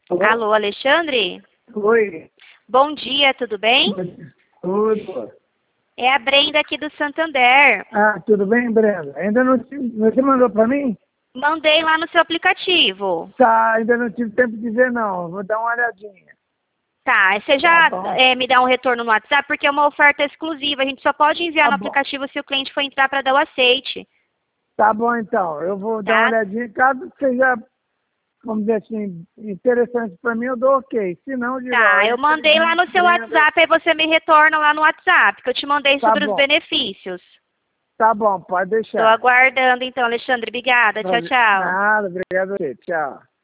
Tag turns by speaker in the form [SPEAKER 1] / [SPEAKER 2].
[SPEAKER 1] Alô, Alexandre?
[SPEAKER 2] Oi.
[SPEAKER 1] Bom dia, tudo bem?
[SPEAKER 2] Tudo.
[SPEAKER 1] É a Brenda aqui do Santander.
[SPEAKER 2] Tudo bem, Brenda? Ainda não tive... Você mandou para mim?
[SPEAKER 1] Mandei lá no seu aplicativo.
[SPEAKER 2] Tá, ainda não tive tempo de ver, não. Vou dar uma olhadinha.
[SPEAKER 1] Tá, você já
[SPEAKER 2] Tá bom.
[SPEAKER 1] me dá um retorno no WhatsApp, porque é uma oferta exclusiva. A gente só pode enviar
[SPEAKER 2] Tá
[SPEAKER 1] no
[SPEAKER 2] bom.
[SPEAKER 1] aplicativo se o cliente for entrar para dar o aceite.
[SPEAKER 2] Tá bom, então. Eu vou dar uma
[SPEAKER 1] Tá?
[SPEAKER 2] olhadinha. Caso seja, vamos dizer assim, interessante para mim, eu dou ok. Se não, eu digo,
[SPEAKER 1] Tá, eu
[SPEAKER 2] olha,
[SPEAKER 1] mandei lá no
[SPEAKER 2] infelizmente,
[SPEAKER 1] seu
[SPEAKER 2] Brenda...
[SPEAKER 1] WhatsApp, aí você me retorna lá no WhatsApp, que eu te mandei
[SPEAKER 2] Tá
[SPEAKER 1] sobre os
[SPEAKER 2] bom.
[SPEAKER 1] benefícios.
[SPEAKER 2] Tá bom, pode
[SPEAKER 1] Estou
[SPEAKER 2] deixar.
[SPEAKER 1] aguardando então, Alexandre. Obrigada. Tchau, tchau.
[SPEAKER 2] Nada, obrigado a você. Tchau.